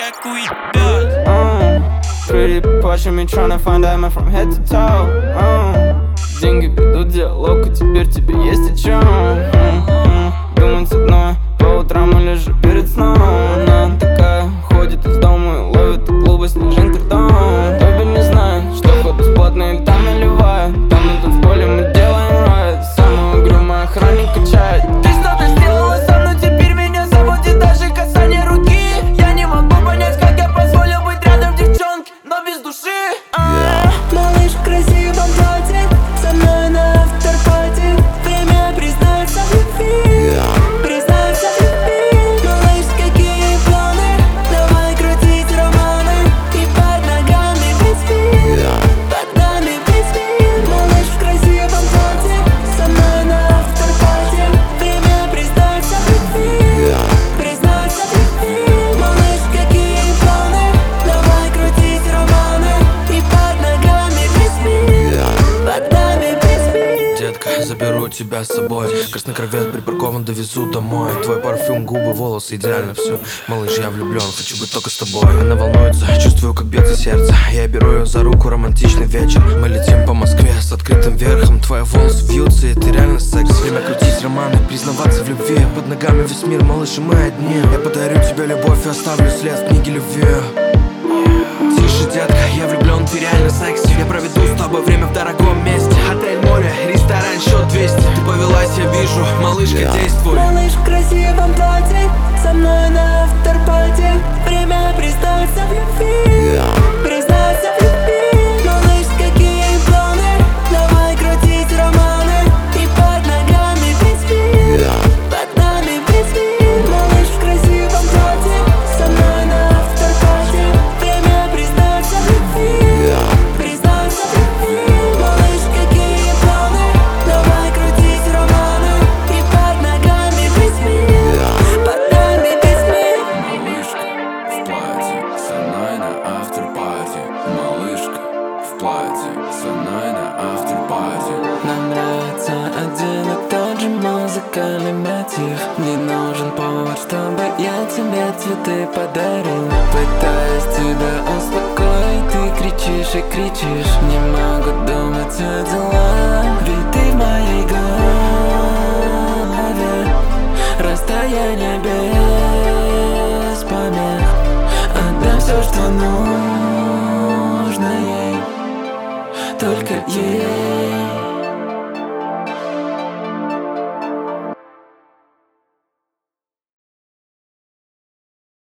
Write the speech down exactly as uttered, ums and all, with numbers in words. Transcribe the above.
как уебёт. uh, Pretty watching me tryna find diamond from head to toe. uh, Деньги ведут диалог, и теперь тебе есть о чем uh, думать одно по утрам или же перед сном. Она такая, ходит из дома и ловит клубы снежинки ртом. Бэби не знает, что вход бесплатный, там наливают. Там на танцполе мы делаем райд. Самый угрюмый охранник качает. Ты что-то сделала со мной, теперь меня заводит даже касание руки. Я не могу понять, как я позволил быть рядом девчонке, но без души. yeah. Малыш в красивом платье, со мной на авторпати. Время признаться в любви, yeah. Признаться в любви. Малыш, какие планы? Давай крутить романы. И под ногами песни, yeah. Под нами песни. Малыш в красивом платье, со мной на авторпати. Время признаться в любви, yeah. Признаться в любви. Малыш, какие планы? Давай крутить романы. И под ногами песни, yeah. Под нами песни. Детка, заберу тебя с собой. Красный корвет припаркован, довезу домой. Твой парфюм, губы, волосы, идеально все. Малыш, я влюблен, хочу быть только с тобой. Она волнуется, чувствую, как бьется сердце. Я беру ее за руку, романтичный вечер. Мы летим по Москве с открытым верхом. Твои волосы вьются, и ты реально секс. Время крутить романы, признаваться в любви. Под ногами весь мир, малыш, и мы одни. Я подарю тебе любовь и оставлю след в книге любви. Тише, детка, я влюблен, ты реально секси. Я проведу с тобой время в дорогом месте. Отель, море, ресторан, счет двести. Ты повелась, я вижу, малышка, yeah. Действуй. Малыш в красивом платье, со мной на авторпати. Время признаться в любви, yeah. Признаться в любви. Малыш, какие планы? Давай крутить романы. И под ногами песни, yeah. Под нами песни. Малыш в красивом платье, со мной на авторпати. Время признаться в любви, yeah. Признаться в любви. Малыш, какие планы? Давай крутить романы. И под ногами песни, yeah. Под нами песни. Малышка в платье, со мной на авторпати. Малышка в платье, со мной на авторпати. Нам нравится один и тот же музыкальный мотив. Не нужен повод, чтобы я тебе цветы подарил. Пытаюсь тебя успокоить, ты кричишь и кричишь. Не могу думать о делах, ведь ты в моей голове. Расстояние без помех. Отдам все, что нужно ей, только ей.